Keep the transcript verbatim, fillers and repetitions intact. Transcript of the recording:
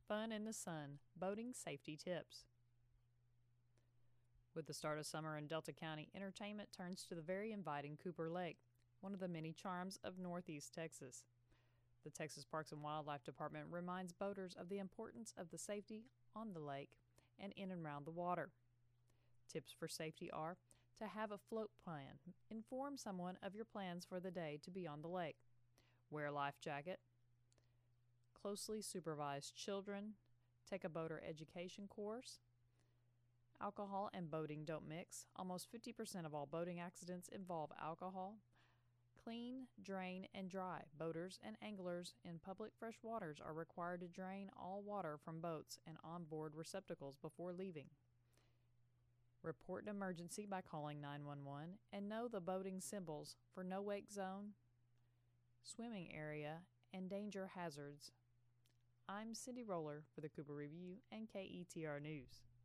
Fun in the sun, boating safety tips. With the start of summer in Delta County, entertainment turns to the very inviting Cooper Lake, one of the many charms of Northeast Texas. The Texas Parks and Wildlife Department reminds boaters of the importance of the safety on the lake and in and around the water. Tips for safety are to have a float plan. Inform someone of your plans for the day to be on the lake. Wear a life jacket. Closely supervise children. Take a boater education course. Alcohol and boating don't mix. Almost fifty percent of all boating accidents involve alcohol. Clean, drain, and dry. Boaters and anglers in public fresh waters are required to drain all water from boats and onboard receptacles before leaving. Report an emergency by calling nine one one and know the boating symbols for no wake zone, swimming area, and danger hazards. I'm Cindy Roller for the Cooper Review and K E T R News.